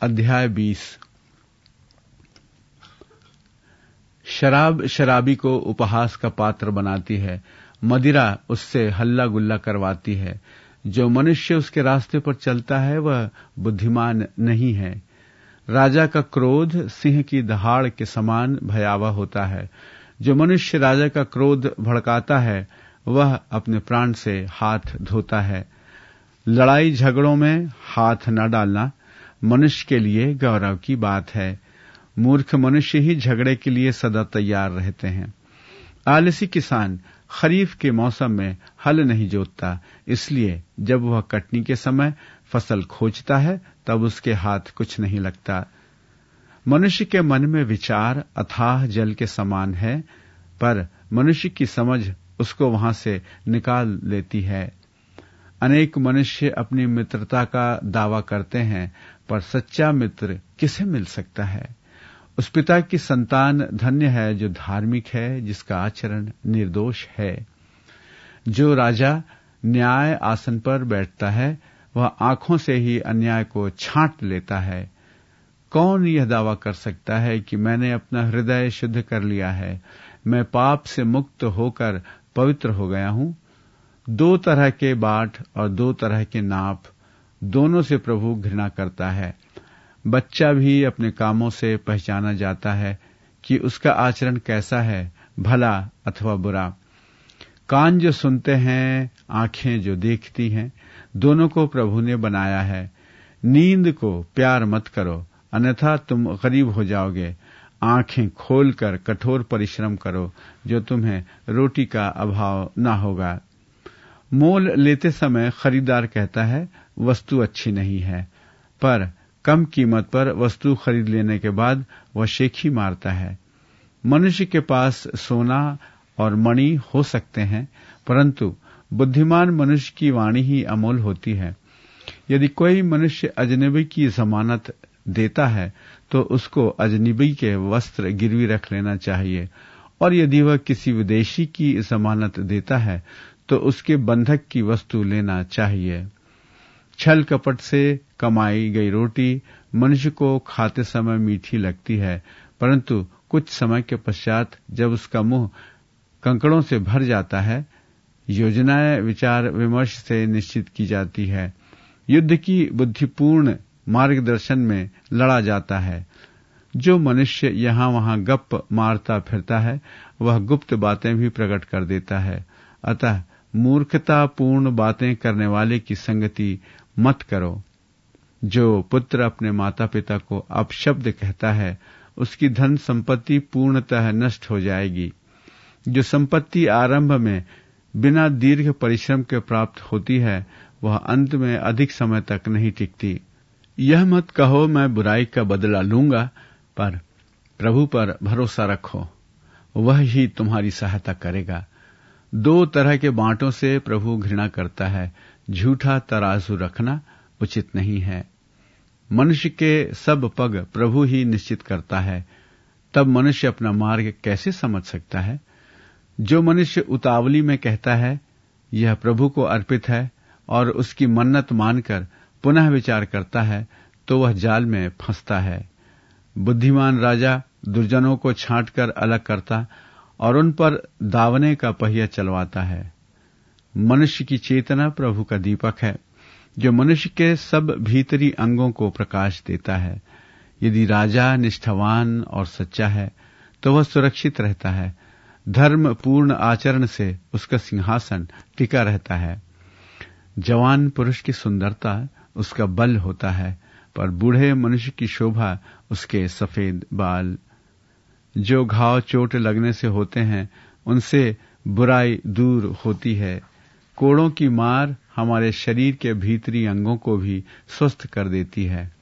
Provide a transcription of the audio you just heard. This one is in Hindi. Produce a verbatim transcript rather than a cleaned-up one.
अध्याय बीस। शराब शराबी को उपहास का पात्र बनाती है, मदिरा उससे हल्ला गुल्ला करवाती है। जो मनुष्य उसके रास्ते पर चलता है वह बुद्धिमान नहीं है। राजा का क्रोध सिंह की दहाड़ के समान भयावह होता है। जो मनुष्य राजा का क्रोध भड़काता है वह अपने प्राण से हाथ धोता है। लड़ाई झगड़ों में हाथ न डालना मनुष्य के लिए गौरव की बात है। मूर्ख मनुष्य ही झगड़े के लिए सदा तैयार रहते हैं। आलसी किसान खरीफ के मौसम में हल नहीं जोतता, इसलिए जब वह कटनी के समय फसल खोजता है तब उसके हाथ कुछ नहीं लगता। मनुष्य के मन में विचार अथाह जल के समान है, पर मनुष्य की समझ उसको वहां से निकाल लेती है। अनेक मनुष्य अपनी मित्रता का दावा करते हैं, पर सच्चा मित्र किसे मिल सकता है? उस पिता की संतान धन्य है जो धार्मिक है, जिसका आचरण निर्दोष है। जो राजा न्याय आसन पर बैठता है वह आंखों से ही अन्याय को छांट लेता है। कौन यह दावा कर सकता है कि मैंने अपना हृदय शुद्ध कर लिया है, मैं पाप से मुक्त होकर पवित्र हो गया हूं? दो तरह के बाट और दो तरह के नाप, दोनों से प्रभु घृणा करता है। बच्चा भी अपने कामों से पहचाना जाता है कि उसका आचरण कैसा है, भला अथवा बुरा। कान जो सुनते हैं, आंखें जो देखती हैं, दोनों को प्रभु ने बनाया है। नींद को प्यार मत करो, अन्यथा तुम गरीब हो जाओगे। आंखें खोलकर कठोर परिश्रम करो, जो तुम्हें रोटी का अभाव न होगा। मोल लेते समय खरीदार कहता है वस्तु अच्छी नहीं है, पर कम कीमत पर वस्तु खरीद लेने के बाद वह शेखी मारता है। मनुष्य के पास सोना और मणि हो सकते हैं, परंतु बुद्धिमान मनुष्य की वाणी ही अमूल होती है। यदि कोई मनुष्य अजनबी की जमानत देता है तो उसको अजनबी के वस्त्र गिरवी रख लेना चाहिए, और यदि वह किसी विदेशी की जमानत देता है तो उसके बंधक की वस्तु लेना चाहिए। छल कपट से कमाई गई रोटी मनुष्य को खाते समय मीठी लगती है, परंतु कुछ समय के पश्चात जब उसका मुंह कंकड़ों से भर जाता है, योजनाएं विचार विमर्श से निश्चित की जाती है। युद्ध की बुद्धिपूर्ण मार्गदर्शन में लड़ा जाता है। जो मनुष्य यहां वहां गप मारता फिरता है वह गुप्त बातें भी प्रकट कर देता है। अतः मूर्खतापूर्ण बातें करने वाले की संगति मत करो। जो पुत्र अपने माता पिता को अपशब्द कहता है उसकी धन संपत्ति पूर्णतः नष्ट हो जाएगी। जो संपत्ति आरंभ में बिना दीर्घ परिश्रम के प्राप्त होती है वह अंत में अधिक समय तक नहीं टिकती। यह मत कहो मैं बुराई का बदला लूंगा, पर प्रभु पर भरोसा रखो, वह ही तुम्हारी सहायता करेगा। दो तरह के बांटों से प्रभु घृणा करता है। झूठा तराजू रखना उचित नहीं है। मनुष्य के सब पग प्रभु ही निश्चित करता है, तब मनुष्य अपना मार्ग कैसे समझ सकता है? जो मनुष्य उतावली में कहता है यह प्रभु को अर्पित है और उसकी मन्नत मानकर पुनः विचार करता है तो वह जाल में फंसता है। बुद्धिमान राजा दुर्जनों को छांटकर अलग करता और उन पर दावने का पहिया चलवाता है। मनुष्य की चेतना प्रभु का दीपक है, जो मनुष्य के सब भीतरी अंगों को प्रकाश देता है। यदि राजा निष्ठावान और सच्चा है तो वह सुरक्षित रहता है। धर्म पूर्ण आचरण से उसका सिंहासन टिका रहता है। जवान पुरुष की सुंदरता उसका बल होता है, पर बूढ़े मनुष्य की शोभा उसके सफेद बाल। जो घाव चोट लगने से होते हैं उनसे बुराई दूर होती है। कोड़ों की मार हमारे शरीर के भीतरी अंगों को भी स्वस्थ कर देती है।